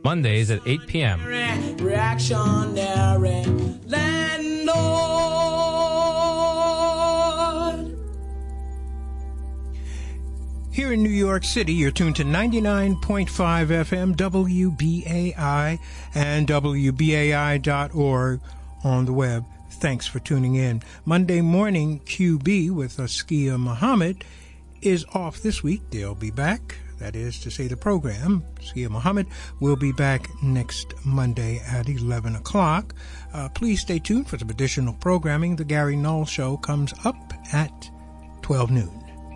Mondays at 8 p.m. Reactionary landlord. Here in New York City, you're tuned to 99.5 FM WBAI and WBAI.org on the web. Thanks for tuning in. Monday morning QB with Askia Muhammad is off this week. They'll be back. That is to say, the program, Askia Muhammad, will be back next Monday at 11 o'clock. Please stay tuned for some additional programming. The Gary Null Show comes up at 12 noon.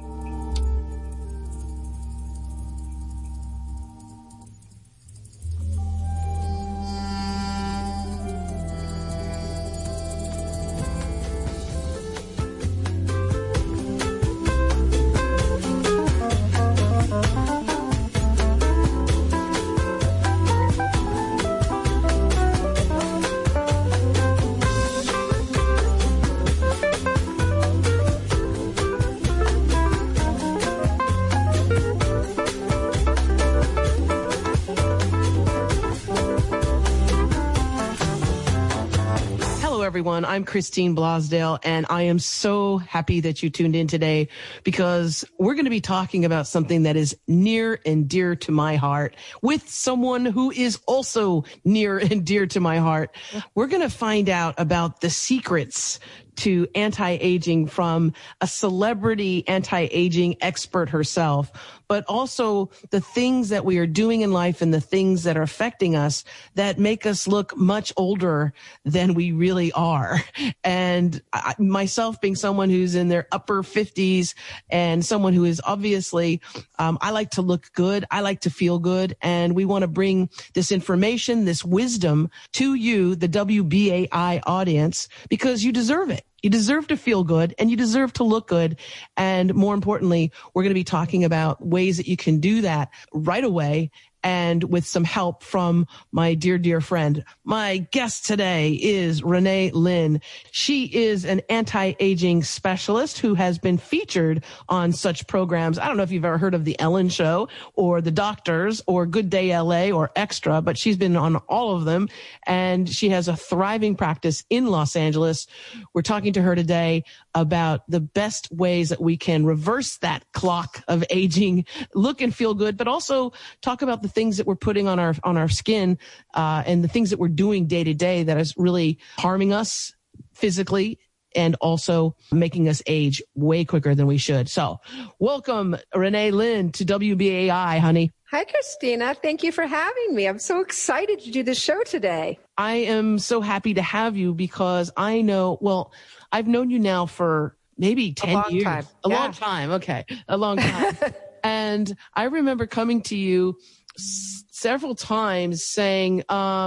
Everyone, I'm Christine Blosdale, and I am so happy that you tuned in today because we're going to be talking about something that is near and dear to my heart with someone who is also near and dear to my heart. We're going to find out about the secrets to anti-aging from a celebrity anti-aging expert herself, but also the things that we are doing in life and the things that are affecting us that make us look much older than we really are. And myself being someone who's in their upper 50s and someone who is obviously, I like to look good. I like to feel good. And we want to bring this information, this wisdom to you, the WBAI audience, because you deserve it. You deserve to feel good and you deserve to look good. And more importantly, we're going to be talking about ways that you can do that right away and with some help from my dear, dear friend. My guest today is Renee Lynn. She is an anti-aging specialist who has been featured on such programs. I don't know if you've ever heard of The Ellen Show or The Doctors or Good Day LA or Extra, but she's been on all of them. And she has a thriving practice in Los Angeles. We're talking to her today about the best ways that we can reverse that clock of aging, look and feel good, but also talk about the things that we're putting on our skin, and the things that we're doing day to day that is really harming us physically and also making us age way quicker than we should. So welcome, Renee Lynn, to WBAI, honey. Hi, Christina. Thank you for having me. I'm so excited to do this show today. I am so happy to have you because I know, well, I've known you now for maybe 10 years. Time. A long time. Okay. A long time. And I remember coming to you several times saying,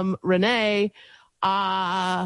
Renee, I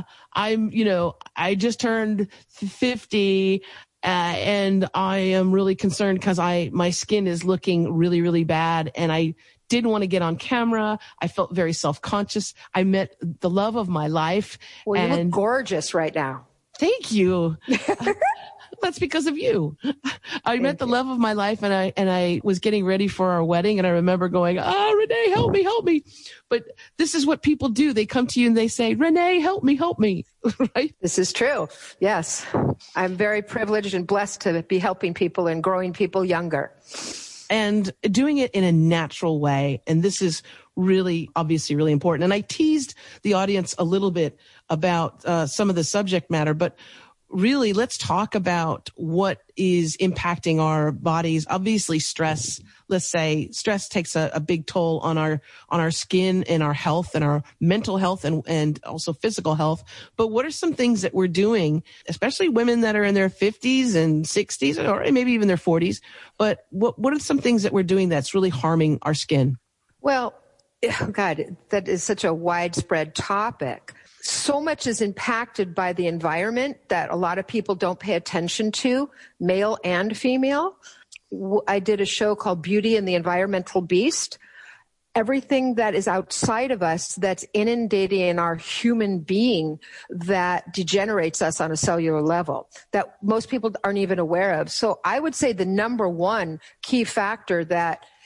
just turned 50, and I am really concerned because my skin is looking really, really bad. And I didn't want to get on camera. I felt very self-conscious. I met the love of my life. Well, you look gorgeous right now. Thank you. That's because of you. I met the love of my life, and I was getting ready for our wedding, and I remember going, Renee, help me. But this is what people do. They come to you and they say, Renee, help me, right? This is true. Yes. I'm very privileged and blessed to be helping people and growing people younger. And doing it in a natural way. And this is really, obviously, really important. And I teased the audience a little bit about some of the subject matter, but really, let's talk about what is impacting our bodies. Obviously, stress, let's say stress takes a big toll on our skin and our health and our mental health and also physical health. But what are some things that we're doing, especially women that are in their 50s and 60s or maybe even their 40s? But what are some things that we're doing that's really harming our skin? Well, God, that is such a widespread topic. So much is impacted by the environment that a lot of people don't pay attention to, male and female. I did a show called Beauty and the Environmental Beast. Everything that is outside of us that's inundating our human being that degenerates us on a cellular level that most people aren't even aware of. So I would say the number one key factor that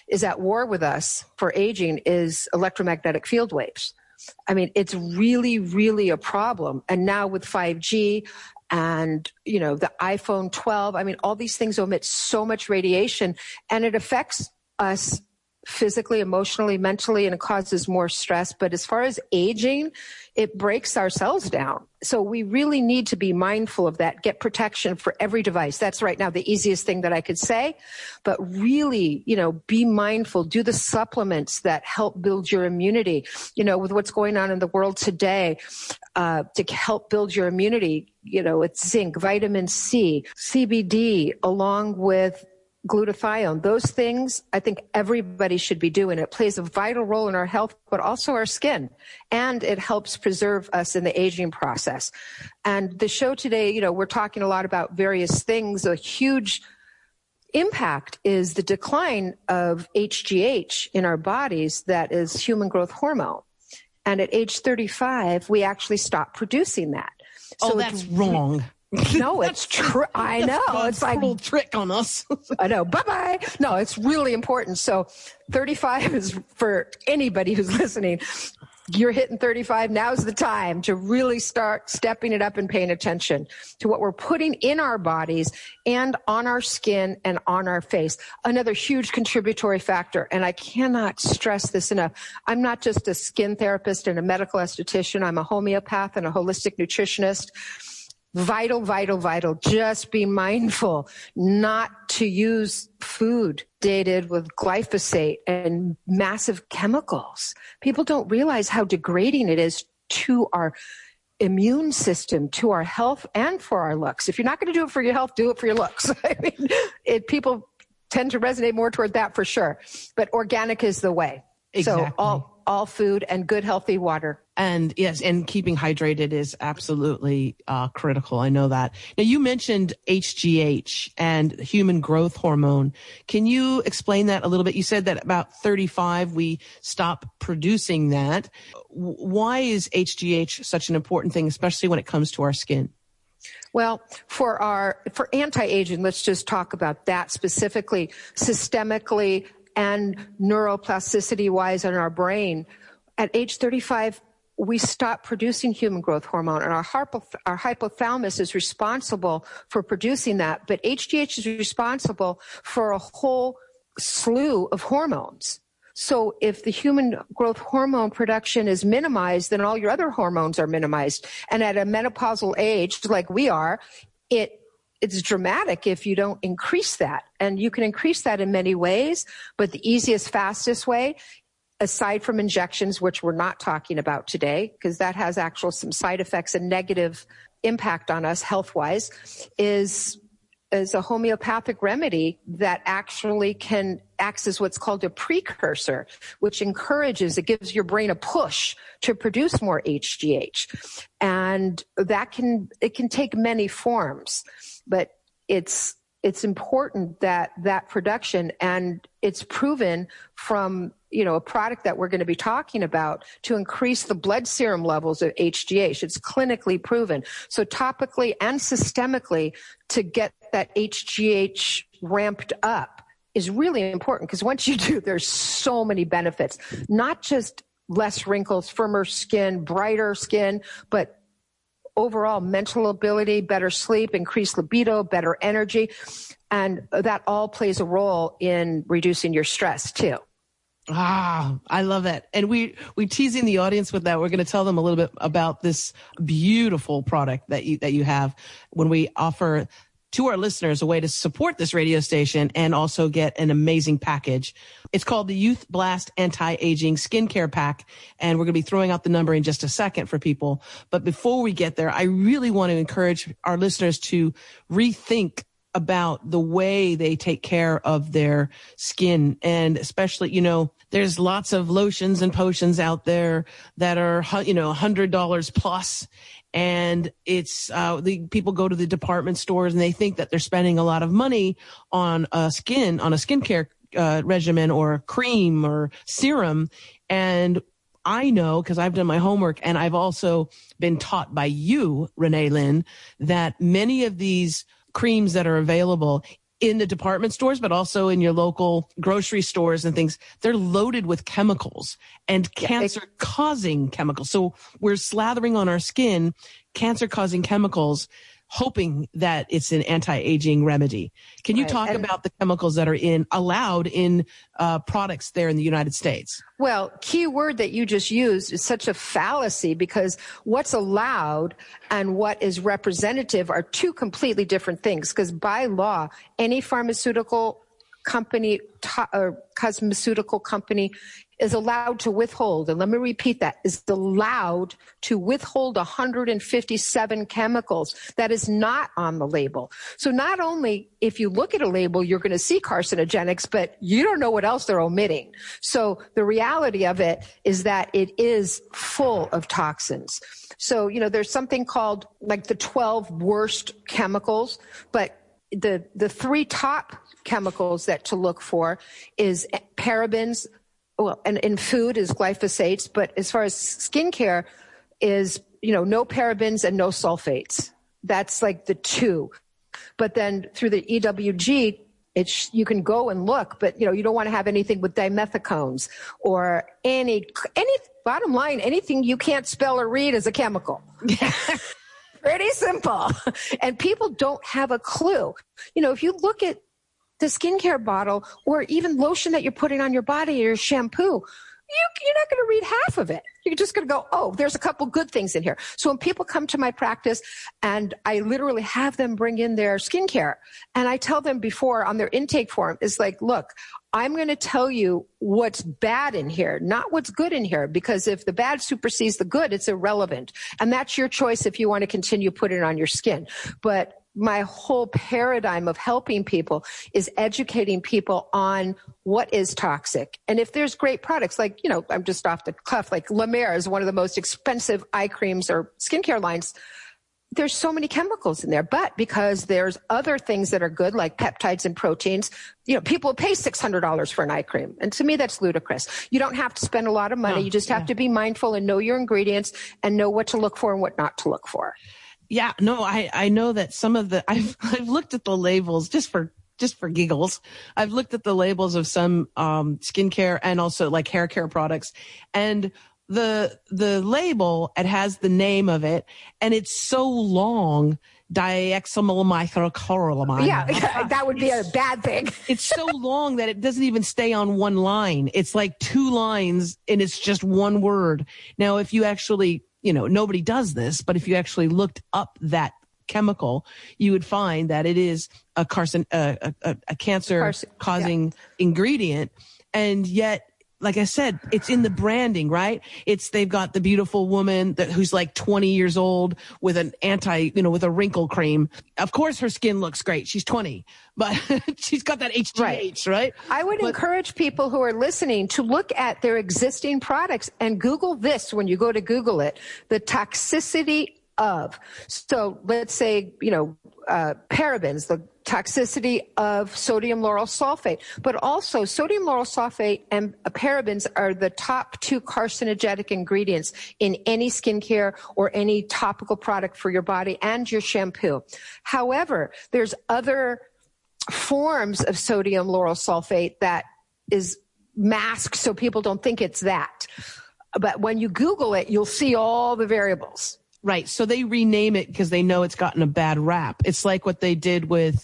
is at war with us for aging is electromagnetic field waves. I mean, it's really, really a problem. And now with 5G and, the iPhone 12, I mean, all these things emit so much radiation, and it affects us physically, emotionally, mentally, and it causes more stress. But as far as aging, it breaks our cells down. So we really need to be mindful of that, get protection for every device. That's right now the easiest thing that I could say. But really, be mindful, do the supplements that help build your immunity. With what's going on in the world today, to help build your immunity, it's zinc, vitamin C, CBD, along with glutathione. Those things I think everybody should be doing. It plays a vital role in our health, but also our skin. And it helps preserve us in the aging process. And the show today, we're talking a lot about various things. A huge impact is the decline of HGH in our bodies, that is human growth hormone. And at age 35, we actually stop producing that. So that's wrong. No, it's true. I know. It's like a little trick on us. I know. Bye-bye. No, it's really important. So 35 is for anybody who's listening. You're hitting 35. Now's the time to really start stepping it up and paying attention to what we're putting in our bodies and on our skin and on our face. Another huge contributory factor, and I cannot stress this enough. I'm not just a skin therapist and a medical esthetician. I'm a homeopath and a holistic nutritionist. Vital, vital, vital. Just be mindful not to use food dated with glyphosate and massive chemicals. People don't realize how degrading it is to our immune system, to our health, and for our looks. If you're not going to do it for your health, do it for your looks. I mean, people tend to resonate more toward that for sure. But organic is the way. Exactly. So all food and good, healthy water. And yes, and keeping hydrated is absolutely critical. I know that. Now, you mentioned HGH and human growth hormone. Can you explain that a little bit? You said that about 35, we stop producing that. Why is HGH such an important thing, especially when it comes to our skin? Well, for anti-aging, let's just talk about that specifically, systemically and neuroplasticity-wise in our brain. At age 35, we stop producing human growth hormone, and our hypothalamus is responsible for producing that. But HGH is responsible for a whole slew of hormones. So if the human growth hormone production is minimized, then all your other hormones are minimized. And at a menopausal age, like we are, it's dramatic if you don't increase that. And you can increase that in many ways, but the easiest, fastest way, aside from injections, which we're not talking about today, because that has some side effects and negative impact on us health-wise, is a homeopathic remedy that actually acts as what's called a precursor, which it gives your brain a push to produce more HGH. And it can take many forms, but it's important that production, and it's proven from a product that we're going to be talking about, to increase the blood serum levels of HGH. It's clinically proven. So topically and systemically, to get that HGH ramped up is really important, because once you do, there's so many benefits, not just less wrinkles, firmer skin, brighter skin, but overall mental ability, better sleep, increased libido, better energy. And that all plays a role in reducing your stress too. I love that. And we teasing the audience with that. We're going to tell them a little bit about this beautiful product that you have, when we offer to our listeners a way to support this radio station and also get an amazing package. It's called the Youth Blast Anti-Aging Skincare Pack, and we're going to be throwing out the number in just a second for people. But before we get there, I really want to encourage our listeners to rethink about the way they take care of their skin. And especially, there's lots of lotions and potions out there that are, $100 plus. And it's, the people go to the department stores and they think that they're spending a lot of money on a skincare regimen or cream or serum. And I know, because I've done my homework, and I've also been taught by you, Renee Lynn, that many of these creams that are available in the department stores, but also in your local grocery stores and things. They're loaded with chemicals and cancer-causing chemicals. So we're slathering on our skin cancer-causing chemicals, hoping that it's an anti-aging remedy. Can you talk about the chemicals that are allowed in products there in the United States? Well, key word that you just used is such a fallacy, because what's allowed and what is representative are two completely different things. Because by law, any pharmaceutical company or cosmeceutical company is allowed to withhold, and let me repeat that, is allowed to withhold 157 chemicals that is not on the label. So not only if you look at a label, you're going to see carcinogenics, but you don't know what else they're omitting. So the reality of it is that it is full of toxins. So, you know, there's something called like the 12 worst chemicals, but the three top chemicals that to look for is parabens. Well, and in food is glyphosates, but as far as skincare is, you know, no parabens and no sulfates. That's like the two. But then through the EWG, you can go and look, but you know, you don't want to have anything with dimethicones or any bottom line, anything you can't spell or read is a chemical. Pretty simple. And people don't have a clue. You know, if you look at the skincare bottle or even lotion that you're putting on your body or your shampoo, you're not going to read half of it. You're just going to go, oh, there's a couple good things in here. So when people come to my practice and I literally have them bring in their skincare, and I tell them before on their intake form is like, look, I'm going to tell you what's bad in here, not what's good in here, because if the bad supersedes the good, it's irrelevant. And that's your choice if you want to continue putting it on your skin. But my whole paradigm of helping people is educating people on what is toxic. And if there's great products, like, you know, I'm just off the cuff, like La Mer is one of the most expensive eye creams or skincare lines. There's so many chemicals in there, but because there's other things that are good, like peptides and proteins, you know, people pay $600 for an eye cream. And to me, that's ludicrous. You don't have to spend a lot of money. You just have to be mindful and know your ingredients and know what to look for and what not to look for. Yeah, no, I know that some of the, I've looked at the labels just for giggles. I've looked at the labels of some skincare and also like hair care products, and the label, it has the name of it, and it's so long, diethylmethylcobalamin. Yeah, that would be a bad thing. It's so long that it doesn't even stay on one line. It's like two lines and it's just one word. Now, if you actually, you know, nobody does this, but if you actually looked up that chemical, you would find that it is a cancer-causing ingredient. And yet, like I said, it's in the branding, right? They've got the beautiful woman who's like 20 years old with an with a wrinkle cream. Of course, her skin looks great. She's 20, but she's got that HGH, right? I would encourage people who are listening to look at their existing products and Google this when you go to Google it, the toxicity of. So let's say, you know, parabens, the toxicity of sodium lauryl sulfate, but also sodium lauryl sulfate and parabens are the top two carcinogenic ingredients in any skincare or any topical product for your body and your shampoo. However, there's other forms of sodium lauryl sulfate that is masked so people don't think it's that. But when you Google it, you'll see all the variables. Right. So they rename it because they know it's gotten a bad rap. It's like what they did with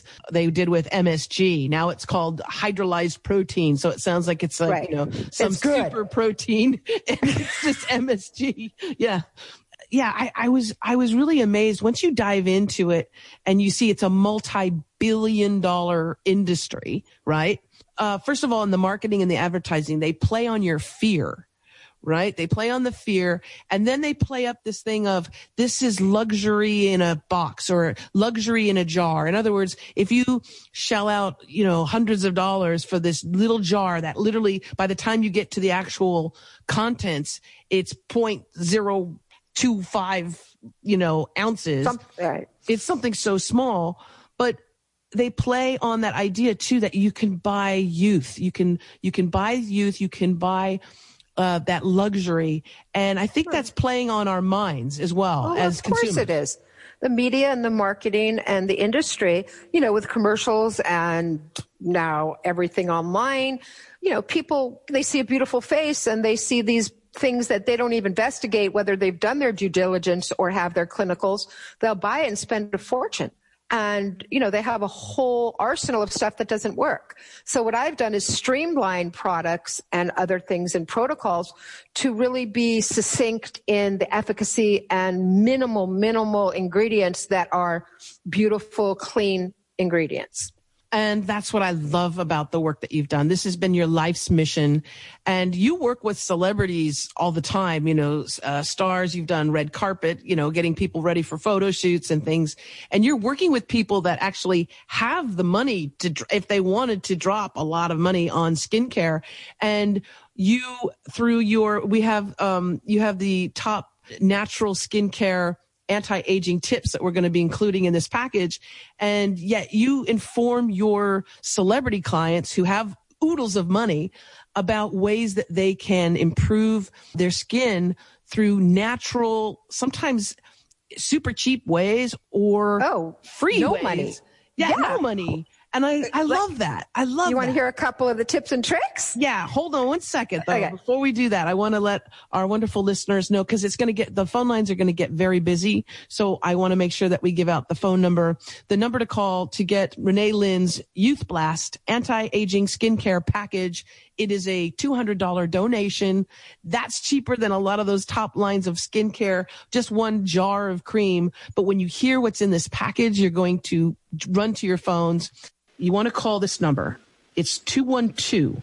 MSG. Now it's called hydrolyzed protein. So it sounds like it's like, you know, some super protein, and it's just MSG. Yeah. Yeah. I was really amazed once you dive into it and you see it's a multi-billion-dollar industry, right? First of all, in the marketing and the advertising, they play on your fear. Right? They play on the fear, and then they play up this thing of this is luxury in a box or luxury in a jar. In other words, if you shell out, you know, hundreds of dollars for this little jar that literally by the time you get to the actual contents, it's 0.025, you know, ounces. It's something so small, but they play on that idea too, that you can buy youth. You can buy youth. You can buy that luxury. And I think that's playing on our minds as well as consumers. Of course it is. the media and the marketing and the industry, with commercials and now everything online, people, they see a beautiful face and they see these things that they don't even investigate whether they've done their due diligence or have their clinicals. They'll buy it and spend a fortune. And, they have a whole arsenal of stuff that doesn't work. So what I've done is streamline products and other things and protocols to really be succinct in the efficacy and minimal ingredients that are beautiful, clean ingredients. And that's what I love about the work that you've done. This has been your life's mission. And you work with celebrities all the time, stars. You've done red carpet, getting people ready for photo shoots and things. And you're working with people that actually have the money to, if they wanted to drop a lot of money on skincare. And you, through you have the top natural skincare anti-aging tips that we're going to be including in this package. And yet you inform your celebrity clients who have oodles of money about ways that they can improve their skin through natural, sometimes super cheap ways or free no ways. Money. Yeah, no money. And I love that. I love that. You want to hear a couple of the tips and tricks? Yeah. Hold on one second, though. Okay. Before we do that, I want to let our wonderful listeners know, because the phone lines are going to get very busy. So I want to make sure that we give out the phone number, the number to call to get Renee Lynn's Youth Blast anti-aging skincare package. It is a $200 donation. That's cheaper than a lot of those top lines of skincare, just one jar of cream. But when you hear what's in this package, you're going to run to your phones. You want to call this number. It's 212-209-2950.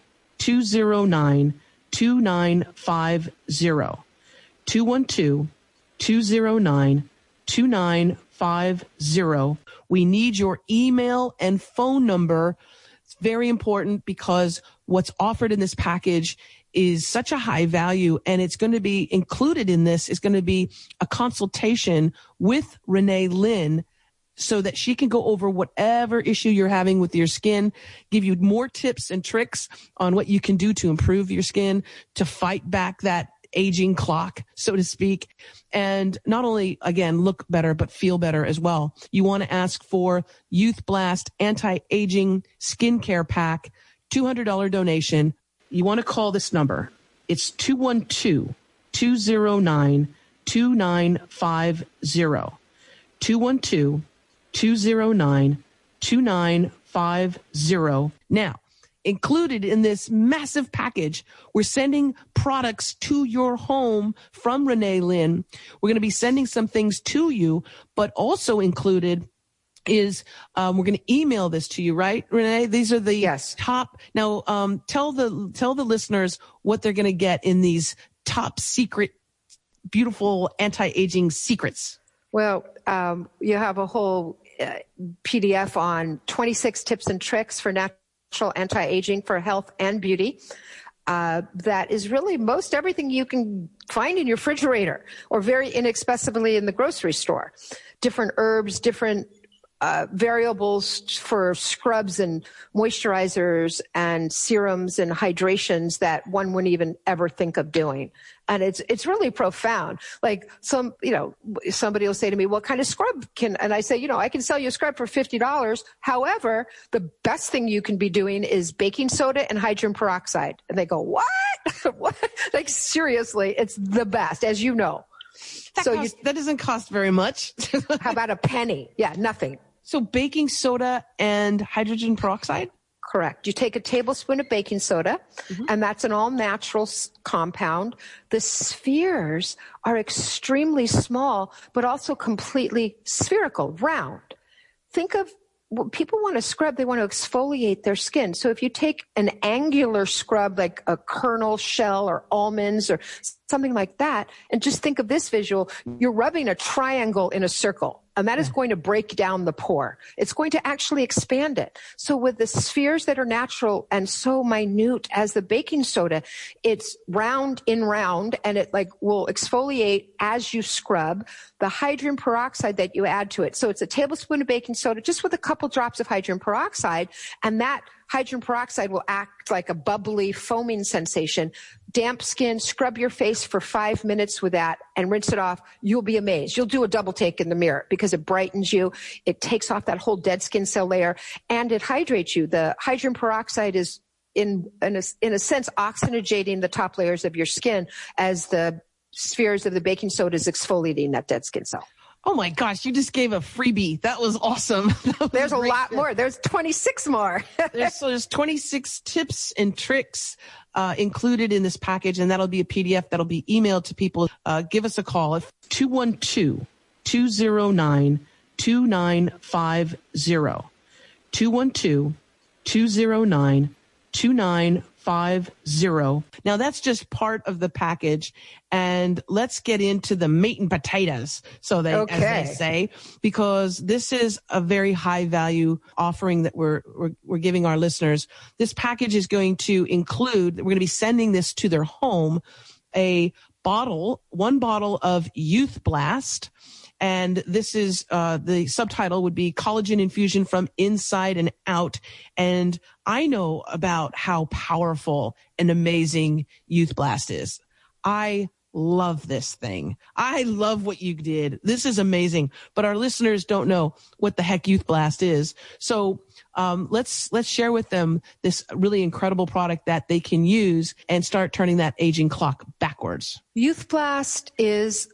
212-209-2950. We need your email and phone number. It's very important because what's offered in this package is such a high value, and it's going to be included in this is going to be a consultation with Renee Lynn, so that she can go over whatever issue you're having with your skin, give you more tips and tricks on what you can do to improve your skin, to fight back that aging clock, so to speak. And not only, again, look better, but feel better as well. You want to ask for Youth Blast Anti-Aging Skincare Pack, $200 donation. You want to call this number. It's 212-209-2950. 212-209-2950. Now, included in this massive package, we're sending products to your home from Renee Lynn. We're going to be sending some things to you, but also included is we're going to email this to you, right, Renee? These are the top. Now, tell the listeners what they're going to get in these top secret, beautiful anti-aging secrets. Well, you have a whole PDF on 26 tips and tricks for natural anti-aging for health and beauty. That is really most everything you can find in your refrigerator or very inexpensively in the grocery store. Different herbs, different variables for scrubs and moisturizers and serums and hydrations that one wouldn't even ever think of doing. And it's really profound. Like somebody will say to me, what kind of scrub and I say, I can sell you a scrub for $50. However, the best thing you can be doing is baking soda and hydrogen peroxide. And they go, what? What? Like, seriously, it's the best, as you know. That doesn't cost very much. How about a penny? Yeah, nothing. So baking soda and hydrogen peroxide? Correct. You take a tablespoon of baking soda, and that's an all-natural compound. The spheres are extremely small, but also completely spherical, round. Think of people want to scrub, they want to exfoliate their skin. So if you take an angular scrub like a kernel shell or almonds or something like that, and just think of this visual, you're rubbing a triangle in a circle. And that is going to break down the pore. It's going to actually expand it. So with the spheres that are natural and so minute as the baking soda, it's round in round, and it will exfoliate as you scrub. The hydrogen peroxide that you add to it. So it's a tablespoon of baking soda just with a couple drops of hydrogen peroxide, and that hydrogen peroxide will act like a bubbly foaming sensation. damp skin, scrub your face for 5 minutes with that and rinse it off. You'll be amazed. You'll do a double take in the mirror because it brightens you. It takes off that whole dead skin cell layer and it hydrates you. The hydrogen peroxide is in a sense oxygenating the top layers of your skin as the spheres of the baking soda is exfoliating that dead skin cell. Oh my gosh, you just gave a freebie. That was awesome. There's a lot more. There's 26 more. there's 26 tips and tricks included in this package, and that'll be a PDF that'll be emailed to people. Give us a call at 212-209-2950. 212-209-2950. Now that's just part of the package, and let's get into the meat and potatoes, as they say, because this is a very high value offering that we're giving our listeners. This package is going to include, we're going to be sending this to their home, one bottle of Youth Blast. And this is, the subtitle would be Collagen Infusion from Inside and Out. And I know about how powerful and amazing Youth Blast is. I love this thing. I love what you did. This is amazing. But our listeners don't know what the heck Youth Blast is. So, let's share with them this really incredible product that they can use and start turning that aging clock backwards. Youth Blast is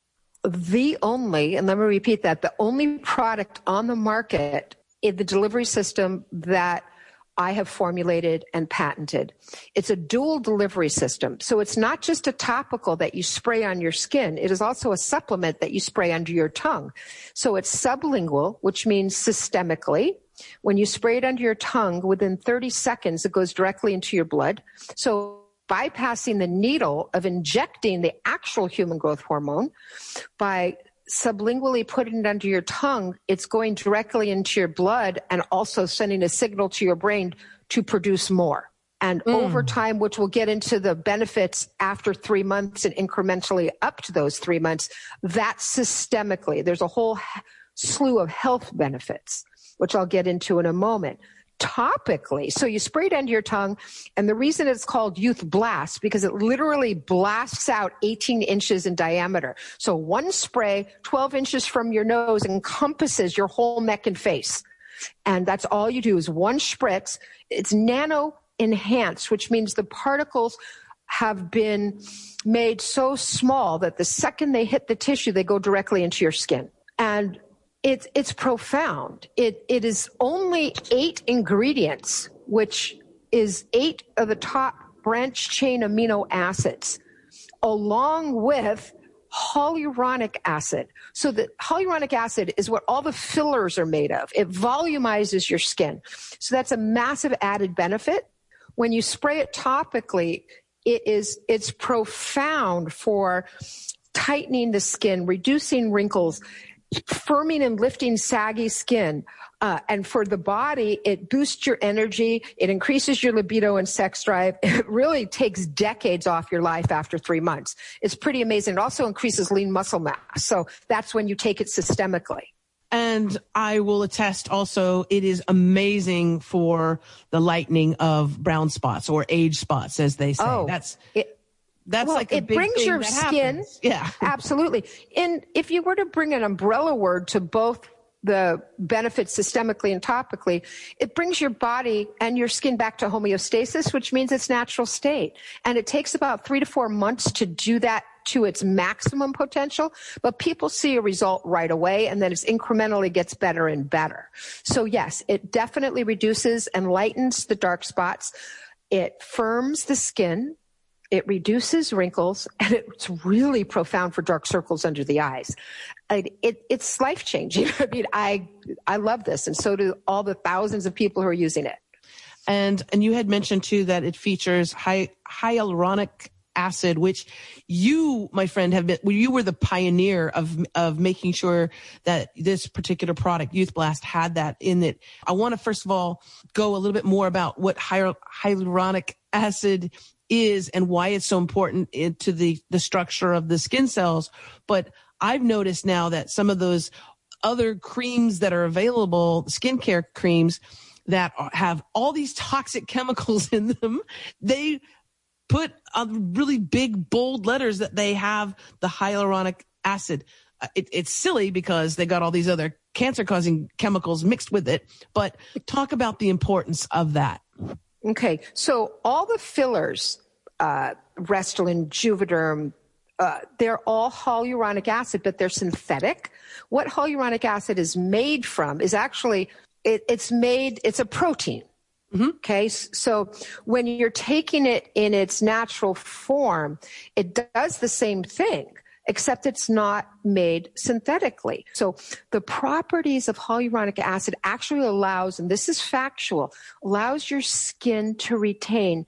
the only, and let me repeat that, the only product on the market in the delivery system that I have formulated and patented. It's a dual delivery system. So it's not just a topical that you spray on your skin. It is also a supplement that you spray under your tongue. So it's sublingual, which means systemically. When you spray it under your tongue, within 30 seconds, it goes directly into your blood. So bypassing the needle of injecting the actual human growth hormone, by sublingually putting it under your tongue, it's going directly into your blood and also sending a signal to your brain to produce more. And over time, which we'll get into the benefits after 3 months and incrementally up to those 3 months, that's systemically. There's a whole slew of health benefits, which I'll get into in a moment. Topically, so you spray it under your tongue, and the reason it's called Youth Blast, because it literally blasts out 18 inches in diameter. So one spray, 12 inches from your nose, encompasses your whole neck and face. And that's all you do is one spritz. It's nano enhanced, which means the particles have been made so small that the second they hit the tissue, they go directly into your skin. And it's profound. It is only 8 ingredients, which is 8 of the top branch chain amino acids, along with hyaluronic acid. So the hyaluronic acid is what all the fillers are made of. It volumizes your skin. So that's a massive added benefit. When you spray it topically, it's profound for tightening the skin, reducing wrinkles, firming and lifting saggy skin. And for the body, it boosts your energy. It increases your libido and sex drive. It really takes decades off your life after 3 months. It's pretty amazing. It also increases lean muscle mass. So that's when you take it systemically. And I will attest also, it is amazing for the lightening of brown spots or age spots, as they say. Oh, That's like a big brings thing your that skin. Happens. Yeah, absolutely. And if you were to bring an umbrella word to both the benefits systemically and topically, it brings your body and your skin back to homeostasis, which means its natural state. And it takes about 3 to 4 months to do that to its maximum potential, but people see a result right away, and then it incrementally gets better and better. So yes, it definitely reduces and lightens the dark spots. It firms the skin. It reduces wrinkles, and it's really profound for dark circles under the eyes. It's life-changing. I mean, I love this, and so do all the thousands of people who are using it. And you had mentioned, too, that it features hyaluronic acid, which you, my friend, you were the pioneer of making sure that this particular product, Youth Blast, had that in it. I want to, first of all, go a little bit more about what hyaluronic acid is and why it's so important to the structure of the skin cells. But I've noticed now that some of those other creams that are available, skincare creams that have all these toxic chemicals in them, they put really big, bold letters that they have the hyaluronic acid. It's silly because they got all these other cancer-causing chemicals mixed with it, but talk about the importance of that. Okay, so all the fillers, Restylane, Juvederm, they're all hyaluronic acid, but they're synthetic. What hyaluronic acid is made from is actually, it's a protein. Mm-hmm. Okay, so when you're taking it in its natural form, it does the same thing, except it's not made synthetically. So the properties of hyaluronic acid actually allows, and this is factual, allows your skin to retain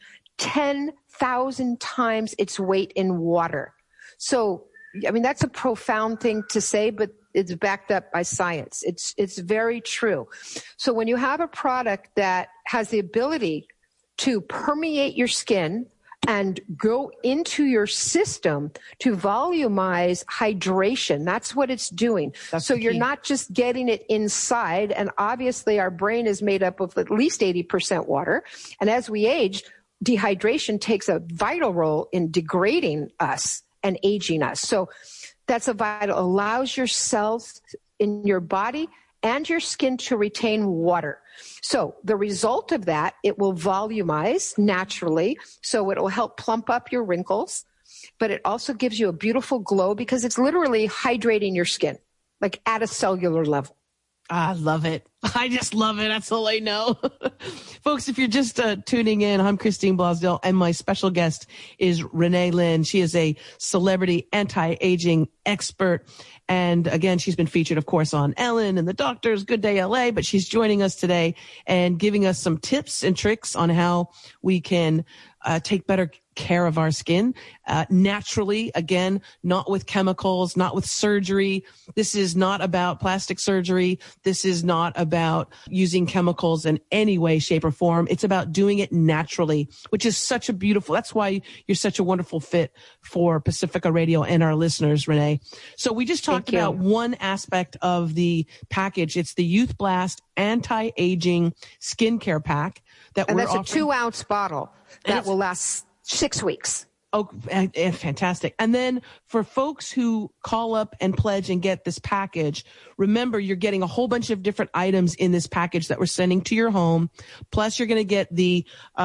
10,000 times its weight in water. So, I mean, that's a profound thing to say, but it's backed up by science. It's very true. So when you have a product that has the ability to permeate your skin and go into your system to volumize hydration, that's what it's doing. So you're not just getting it inside, and obviously our brain is made up of at least 80% water. And as we age, dehydration takes a vital role in degrading us and aging us. So that's allows your cells in your body and your skin to retain water. So the result of that, it will volumize naturally. So it will help plump up your wrinkles, but it also gives you a beautiful glow because it's literally hydrating your skin, like at a cellular level. I love it. I just love it. That's all I know. Folks, if you're just tuning in, I'm Christine Blosdell, and my special guest is Renee Lynn. She is a celebrity anti-aging expert. And again, she's been featured, of course, on Ellen and The Doctors, Good Day LA, but she's joining us today and giving us some tips and tricks on how we can take better care of our skin naturally, again, not with chemicals, not with surgery. This is not about plastic surgery. This is not about using chemicals in any way, shape, or form. It's about doing it naturally, which is such a beautiful, that's why you're such a wonderful fit for Pacifica Radio and our listeners, Renee. So we just talked about one aspect of the package. It's the Youth Blast Anti-Aging Skincare Pack. And that's a 2-ounce bottle that will last 6 weeks. Oh, fantastic. And then for folks who call up and pledge and get this package, remember you're getting a whole bunch of different items in this package that we're sending to your home. Plus you're going to get the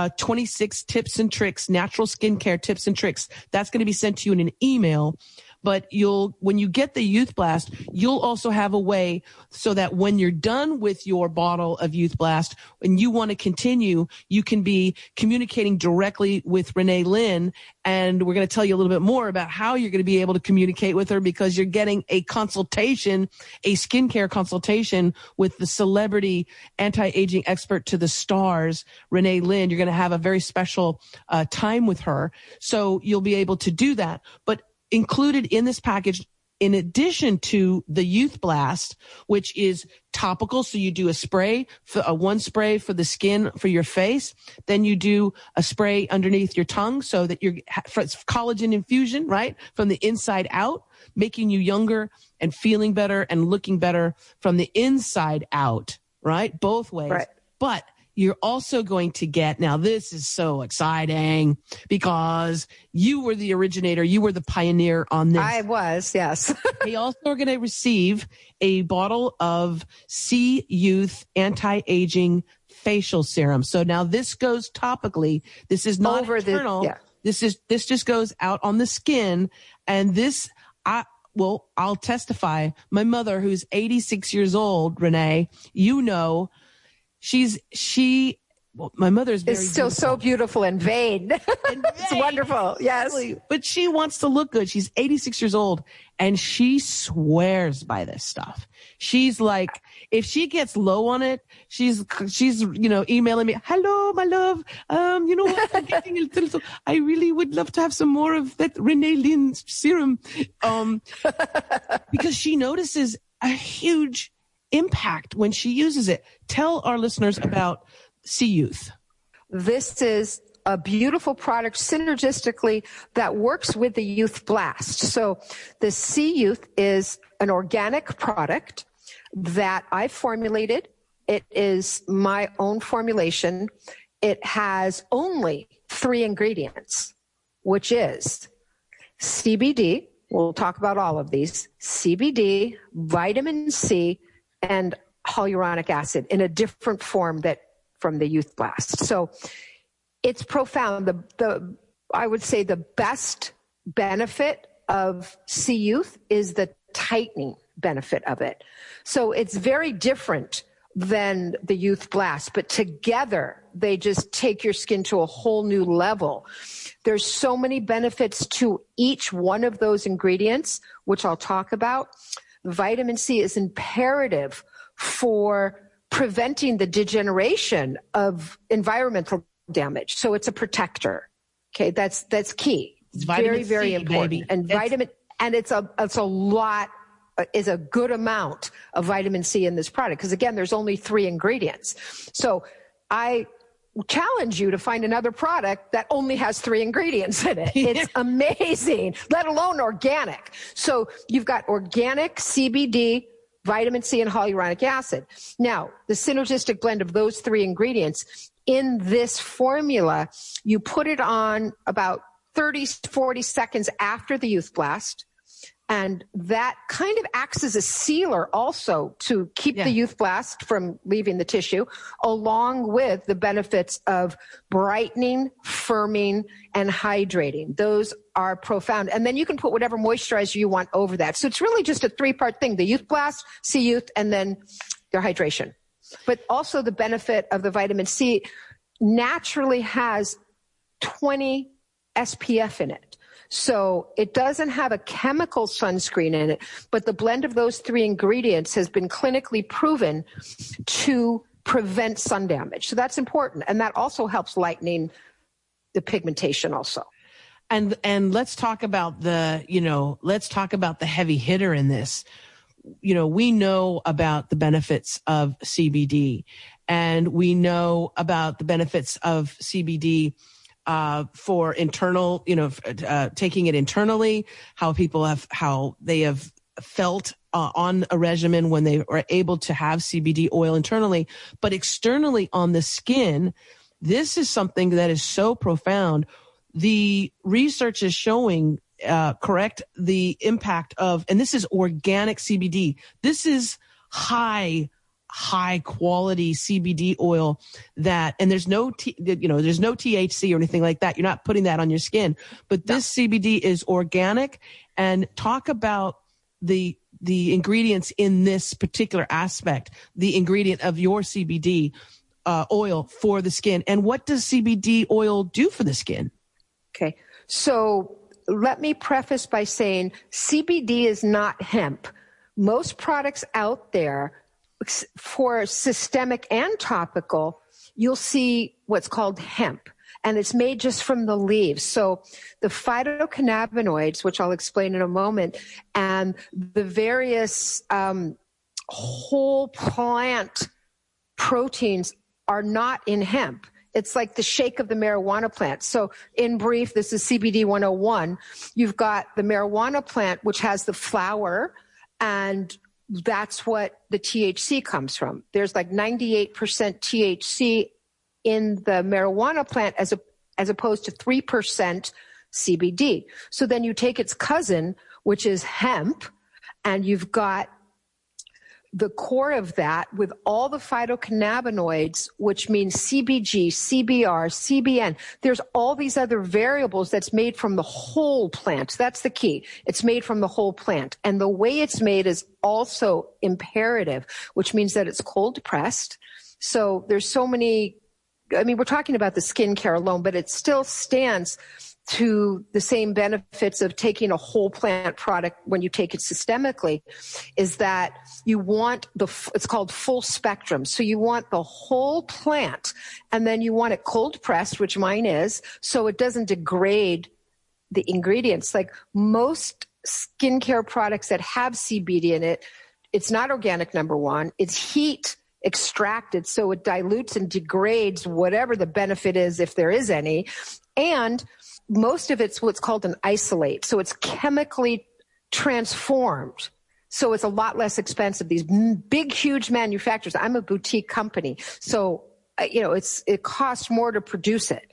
26 tips and tricks, natural skincare tips and tricks. That's going to be sent to you in an email. But when you get the Youth Blast, you'll also have a way so that when you're done with your bottle of Youth Blast and you want to continue, you can be communicating directly with Renee Lynn. And we're going to tell you a little bit more about how you're going to be able to communicate with her, because you're getting a consultation, a skincare consultation with the celebrity anti-aging expert to the stars, Renee Lynn. You're going to have a very special time with her. So you'll be able to do that. But included in this package, in addition to the Youth Blast, which is topical, so you do a spray, one spray for the skin for your face, then you do a spray underneath your tongue so that for collagen infusion, right, from the inside out, making you younger and feeling better and looking better from the inside out, right, both ways. Right. But you're also going to get, now this is so exciting because you were the originator, you were the pioneer on this. I was, yes. They also are going to receive a bottle of C Youth Anti-Aging Facial Serum. So now this goes topically. This is not internal. This just goes out on the skin. And this, I'll testify. My mother, who's 86 years old, Renee, my mother's very is still beautiful. So beautiful and vain. It's wonderful. Yes. But she wants to look good. She's 86 years old and she swears by this stuff. She's like, if she gets low on it, she's, emailing me, hello, my love. I'm getting a little, I really would love to have some more of that Renee Lynn serum. Because she notices a huge impact when she uses it. Tell our listeners about C Youth. This is a beautiful product synergistically that works with the Youth Blast. So the C Youth is an organic product that I formulated. It is my own formulation. It has only 3 ingredients. which is CBD. We'll talk about all of these. CBD, vitamin C, and hyaluronic acid in a different form from the Youth Blast. So it's profound. I would say the best benefit of C-Youth is the tightening benefit of it. So it's very different than the Youth Blast, but together they just take your skin to a whole new level. There's so many benefits to each one of those ingredients, which I'll talk about. Vitamin C is imperative for preventing the degeneration of environmental damage. So it's a protector. Okay, that's key. It's very, C, very important. baby. And it's a lot, is a good amount of vitamin C in this product. Because again, there's only 3 ingredients. So I challenge you to find another product that only has 3 ingredients in it. It's amazing, let alone organic. So you've got organic CBD, vitamin C, and hyaluronic acid. Now, the synergistic blend of those 3 ingredients in this formula, you put it on about 30, 40 seconds after the Youth Blast. And that kind of acts as a sealer also to keep the Youth Blast from leaving the tissue, along with the benefits of brightening, firming, and hydrating. Those are profound. And then you can put whatever moisturizer you want over that. So it's really just a 3-part thing, the Youth Blast, C-Youth, and then your hydration. But also the benefit of the vitamin C naturally has 20 SPF in it. So it doesn't have a chemical sunscreen in it, but the blend of those 3 ingredients has been clinically proven to prevent sun damage. So that's important. And that also helps lightening the pigmentation also. And let's talk about the heavy hitter in this. We know about the benefits of CBD, and we know about the benefits of CBD for internal, taking it internally, how they have felt on a regimen when they are able to have CBD oil internally, but externally on the skin, this is something that is so profound. The research is showing, the impact of, and this is organic CBD. This is high quality CBD oil and there's no THC or anything like that. You're not putting that on your skin, but this CBD is organic. And talk about the ingredients in this particular aspect, the ingredient of your CBD oil for the skin. And what does CBD oil do for the skin? Okay. So let me preface by saying CBD is not hemp. Most products out there for systemic and topical, you'll see what's called hemp, and it's made just from the leaves. So the phytocannabinoids, which I'll explain in a moment, and the various whole plant proteins are not in hemp. It's like the shake of the marijuana plant. So in brief, this is CBD 101. You've got the marijuana plant, which has the flower, and that's what the THC comes from. There's like 98% THC in the marijuana plant as opposed to 3% CBD. So then you take its cousin, which is hemp, and you've got the core of that with all the phytocannabinoids, which means CBG, CBR, CBN. There's all these other variables that's made from the whole plant. That's the key. It's made from the whole plant. And the way it's made is also imperative, which means that it's cold pressed. So there's so many, we're talking about the skincare alone, but it still stands to the same benefits of taking a whole plant product when you take it systemically, is that you want it's called full spectrum. So you want the whole plant, and then you want it cold pressed, which mine is, so it doesn't degrade the ingredients. Like most skincare products that have CBD in it, it's not organic, number one. It's heat extracted, so it dilutes and degrades whatever the benefit is, if there is any. And most of it's what's called an isolate. So it's chemically transformed. So it's a lot less expensive. These big, huge manufacturers, I'm a boutique company. So, it costs more to produce it.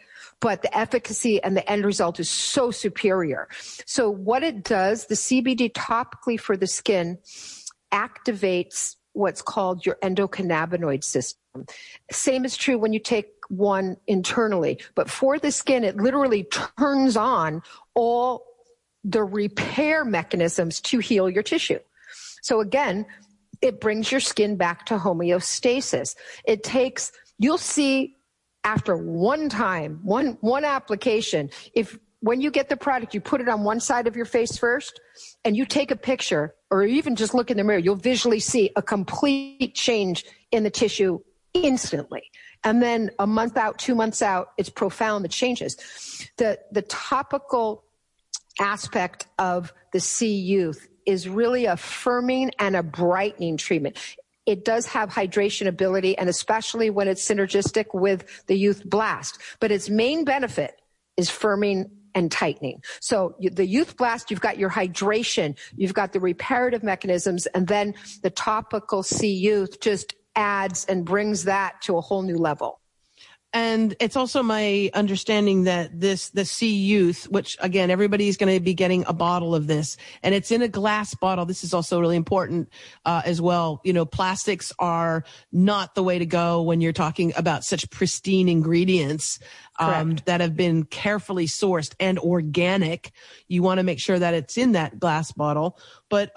but the efficacy and the end result is so superior. So what it does, the CBD topically for the skin activates what's called your endocannabinoid system. Same is true when you take one internally, but for the skin, it literally turns on all the repair mechanisms to heal your tissue. So again, it brings your skin back to homeostasis. It takes, you'll see after one time, one application, when you get the product, you put it on one side of your face first and you take a picture or even just look in the mirror, you'll visually see a complete change in the tissue instantly. And then a month out, 2 months out, it's profound, the changes. The topical aspect of the C-Youth is really a firming and a brightening treatment. It does have hydration ability, and especially when it's synergistic with the Youth Blast. But its main benefit is firming and tightening. So the Youth Blast, you've got your hydration, you've got the reparative mechanisms, and then the topical C-Youth just adds and brings that to a whole new level. And it's also my understanding that the C-Youth, which again, everybody's going to be getting a bottle of this, and it's in a glass bottle. This is also really important, as well. You know, plastics are not the way to go when you're talking about such pristine ingredients, that have been carefully sourced and organic. You want to make sure that it's in that glass bottle. But,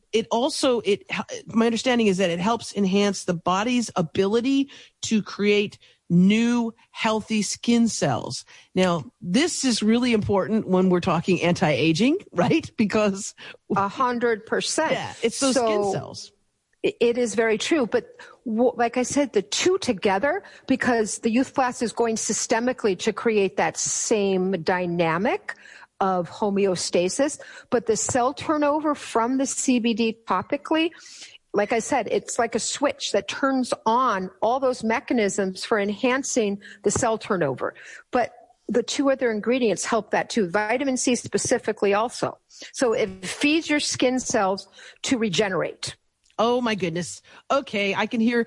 my understanding is that it helps enhance the body's ability to create new healthy skin cells. Now, this is really important when we're talking anti-aging, right? Because 100%. Yeah, it's those skin cells. It is very true. But like I said, the two together, because the Youth Blast is going systemically to create that same dynamic of homeostasis, but the cell turnover from the CBD topically, like I said, it's like a switch that turns on all those mechanisms for enhancing the cell turnover. But the two other ingredients help that too. Vitamin C specifically also. So it feeds your skin cells to regenerate. Oh my goodness. Okay. I can hear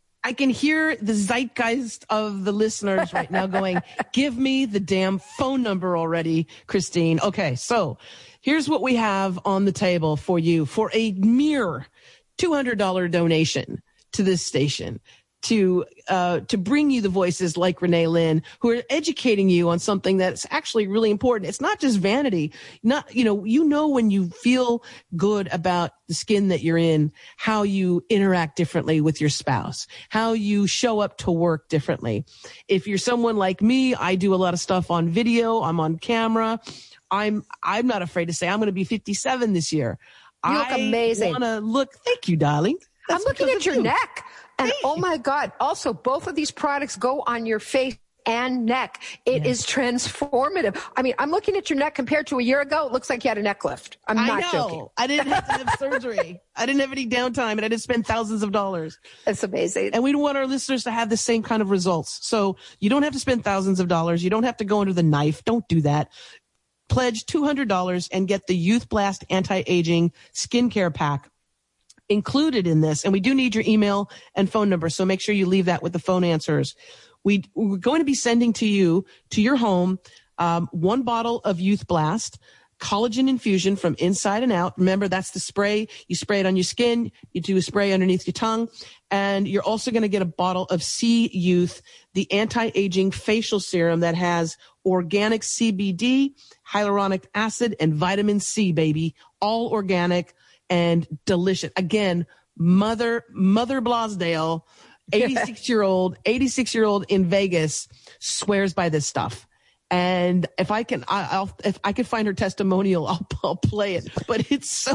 the zeitgeist of the listeners right now going, give me the damn phone number already, Christine. Okay. So here's what we have on the table for you for a mere $200 donation to this station to bring you the voices like Renee Lynn, who are educating you on something that's actually really important. It's not just vanity. When you feel good about the skin that you're in, how you interact differently with your spouse, how you show up to work differently. If you're someone like me, I do a lot of stuff on video. I'm on camera. I'm not afraid to say I'm going to be 57 this year. You look amazing. Thank you, darling. I'm looking at your neck. And oh my God, also both of these products go on your face and neck. It is transformative. I mean, I'm looking at your neck compared to a year ago. It looks like you had a neck lift. I'm not joking. I didn't have to have surgery. I didn't have any downtime, and I didn't spend thousands of dollars. That's amazing. And we want our listeners to have the same kind of results. So you don't have to spend thousands of dollars. You don't have to go under the knife. Don't do that. Pledge $200 and get the Youth Blast Anti-Aging Skincare Pack included in this. And we do need your email and phone number, so make sure you leave that with the phone answers. We're going to be sending to you, to your home, one bottle of Youth Blast, collagen infusion from inside and out. Remember, that's the spray. You spray it on your skin. You do a spray underneath your tongue. And you're also going to get a bottle of C-Youth, the anti-aging facial serum that has organic CBD, hyaluronic acid, and vitamin C, baby. All organic and delicious. Again, Mother Blasdale, 86-year-old in Vegas, swears by this stuff. And if I can find her testimonial, I'll play it. But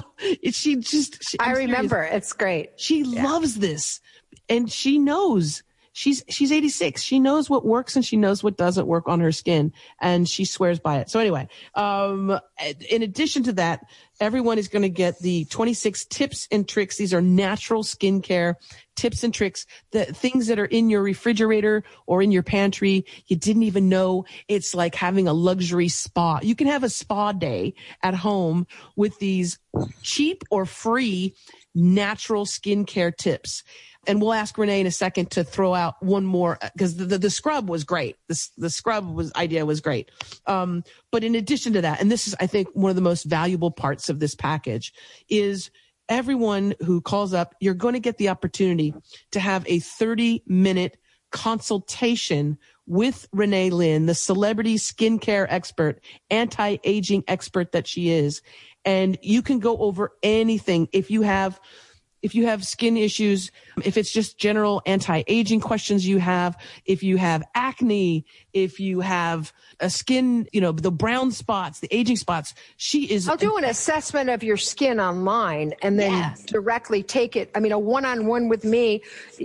I remember. It's great. She loves this, and she knows. She's 86. She knows what works and she knows what doesn't work on her skin, and she swears by it. So anyway, in addition to that, everyone is going to get the 26 tips and tricks. These are natural skincare tips and tricks, the things that are in your refrigerator or in your pantry. You didn't even know. It's like having a luxury spa. You can have a spa day at home with these cheap or free natural skincare tips. And we'll ask Renee in a second to throw out one more, because the scrub was great. The scrub idea was great. But in addition to that, and this is, I think, one of the most valuable parts of this package, is everyone who calls up, you're going to get the opportunity to have a 30-minute consultation with Renee Lynn, the celebrity skincare expert, anti-aging expert that she is. And you can go over anything. If you have skin issues, if it's just general anti-aging questions you have, if you have acne, if you have a skin, the brown spots, the aging spots, I'll do an assessment of your skin online and then directly take it. I mean, a one-on-one with me,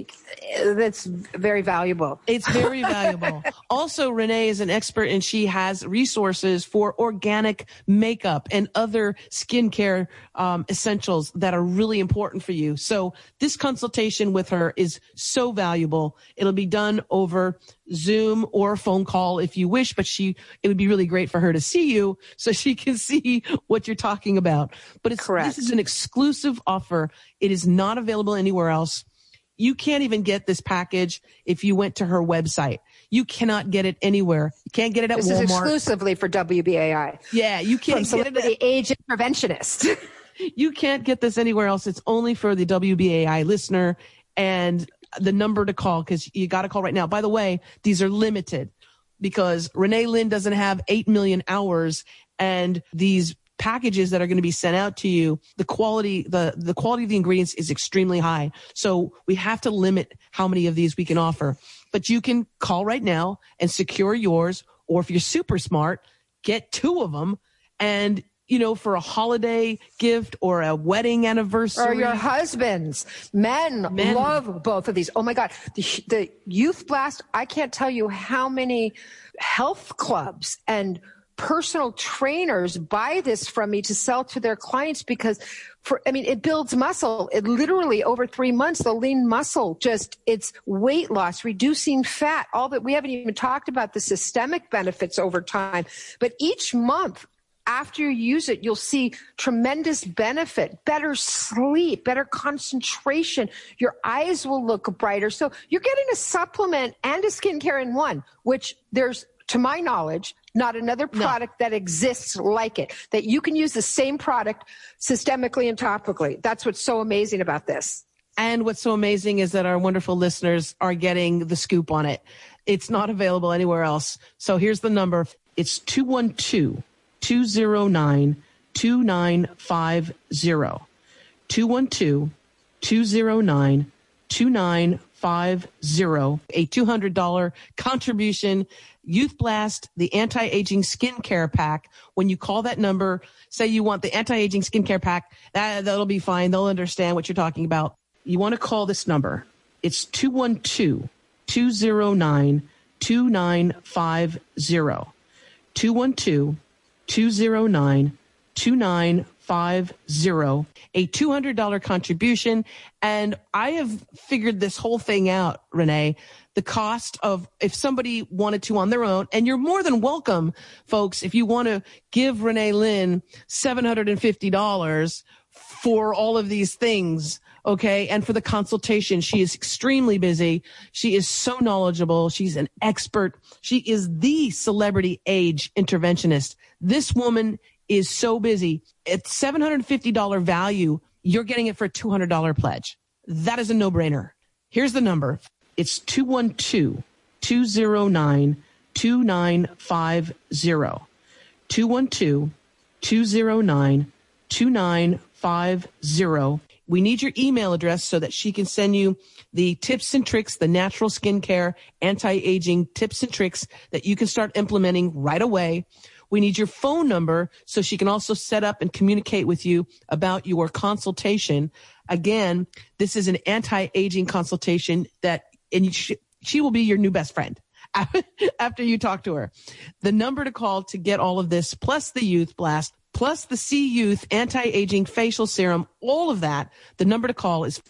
that's very valuable. It's very valuable. Also, Renee is an expert and she has resources for organic makeup and other skincare essentials that are really important for you. So this consultation with her is so valuable. It'll be done over Zoom or phone call if you wish, but it would be really great for her to see you so she can see what you're talking about. But this is an exclusive offer. It is not available anywhere else. You can't even get this package if you went to her website. You cannot get it anywhere. You can't get it at Walmart. This is exclusively for WBAI. Yeah, you can't get it at Age Interventionist. You can't get this anywhere else. It's only for the WBAI listener. And the number to call, because you got to call right now. By the way, these are limited because Renee Lynn doesn't have 8 million hours, and these packages that are going to be sent out to you, the quality of the ingredients is extremely high. So we have to limit how many of these we can offer. But you can call right now and secure yours, or if you're super smart, get 2 of them, and for a holiday gift or a wedding anniversary. Or your husbands. Men love both of these. Oh my God. The Youth Blast, I can't tell you how many health clubs and personal trainers buy this from me to sell to their clients because it builds muscle. It literally over 3 months, the lean muscle, it's weight loss, reducing fat, all that. We haven't even talked about the systemic benefits over time, but each month, after you use it, you'll see tremendous benefit, better sleep, better concentration. Your eyes will look brighter. So you're getting a supplement and a skincare in one, which there's, to my knowledge, not another product that exists like it, that you can use the same product systemically and topically. That's what's so amazing about this. And what's so amazing is that our wonderful listeners are getting the scoop on it. It's not available anywhere else. So here's the number. It's 212-209-2950. 212-209-2950. A $200 contribution. Youth Blast, the anti-aging skincare pack. When you call that number, say you want the anti-aging skincare pack, that'll be fine. They'll understand what you're talking about. You want to call this number. It's 212-209-2950. 212-209-2950. A $200 contribution. And I have figured this whole thing out, Renee. The cost of, if somebody wanted to on their own, and you're more than welcome, folks, if you want to give Renee Lynn $750 for all of these things, okay, and for the consultation. She is extremely busy. She is so knowledgeable. She's an expert. She is the celebrity age interventionist. This woman is so busy. At $750 value, you're getting it for a $200 pledge. That is a no-brainer. Here's the number. It's 212-209-2950. 212-209-2950. We need your email address so that she can send you the tips and tricks, the natural skincare, anti-aging tips and tricks that you can start implementing right away. We need your phone number so she can also set up and communicate with you about your consultation. Again, this is an anti-aging consultation and she will be your new best friend after you talk to her. The number to call to get all of this, plus the Youth Blast, plus the C-Youth anti-aging facial serum, all of that, the number to call is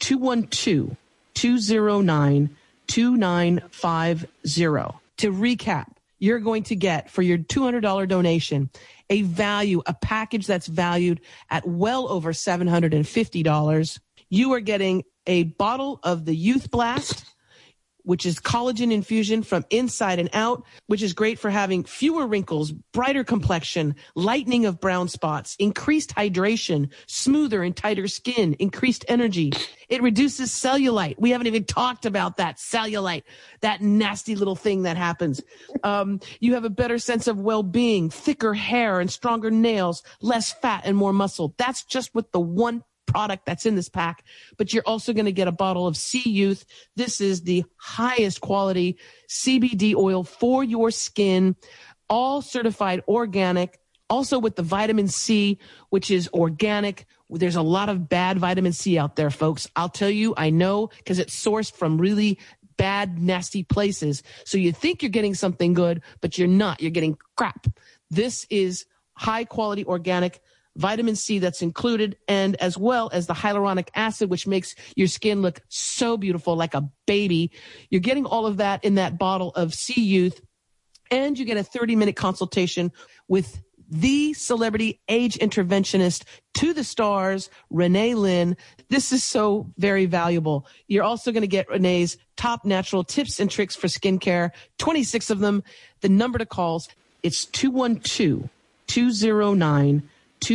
212-209-2950. To recap, you're going to get for your $200 donation a package that's valued at well over $750. you are getting a bottle of the Youth Blast, which is collagen infusion from inside and out, which is great for having fewer wrinkles, brighter complexion, lightening of brown spots, increased hydration, smoother and tighter skin, increased energy. It reduces cellulite. We haven't even talked about that cellulite, that nasty little thing that happens. You have a better sense of well-being, thicker hair and stronger nails, less fat and more muscle. That's just with the one product that's in this pack, but you're also going to get a bottle of Sea Youth. This is the highest quality CBD oil for your skin, all certified organic, also with the vitamin C, which is organic. There's a lot of bad vitamin C out there, folks. I'll tell you, I know, because it's sourced from really bad, nasty places. So you think you're getting something good, but you're not. You're getting crap. This is high quality organic vitamin C that's included, and as well as the hyaluronic acid, which makes your skin look so beautiful, like a baby. You're getting all of that in that bottle of Sea Youth, and you get a 30-minute consultation with the celebrity age interventionist to the stars, Renee Lynn. This is so very valuable. You're also going to get Renee's top natural tips and tricks for skincare, 26 of them. The number to call, it's 212-209-2950.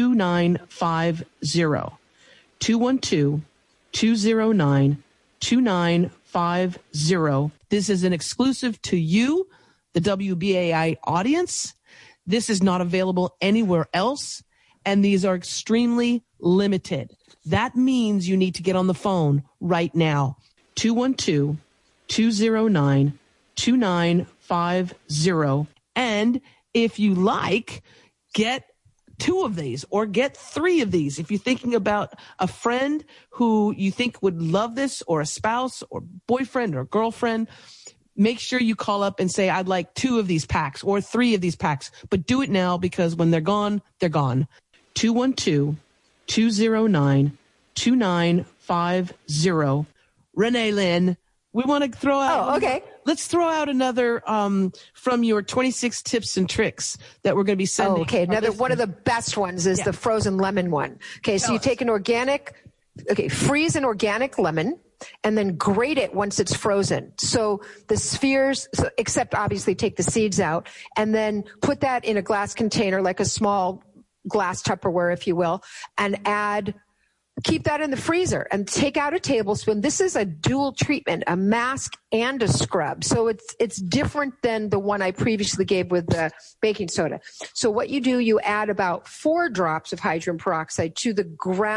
212-209-2950. This is an exclusive to you, the WBAI audience. This is not available anywhere else, and these are extremely limited. That means you need to get on the phone right now. 212-209-2950. And if you like, get 2 of these or get 3 of these. If you're thinking about a friend who you think would love this, or a spouse or boyfriend or girlfriend, make sure you call up and say, I'd like 2 of these packs or 3 of these packs, but do it now, because when they're gone, they're gone. 212-209-2950. Renee Lynn, we want to throw out. Oh, okay. Let's throw out another from your 26 tips and tricks that we're going to be sending. Oh, okay. Another one of the best ones is the frozen lemon one. Okay, so you take freeze an organic lemon and then grate it once it's frozen. So the spheres, except obviously take the seeds out, and then put that in a glass container, like a small glass Tupperware, if you will, and keep that in the freezer and take out a tablespoon. This is a dual treatment, a mask and a scrub. So it's different than the one I previously gave with the baking soda. So what you do, you add about 4 drops of hydrogen peroxide to the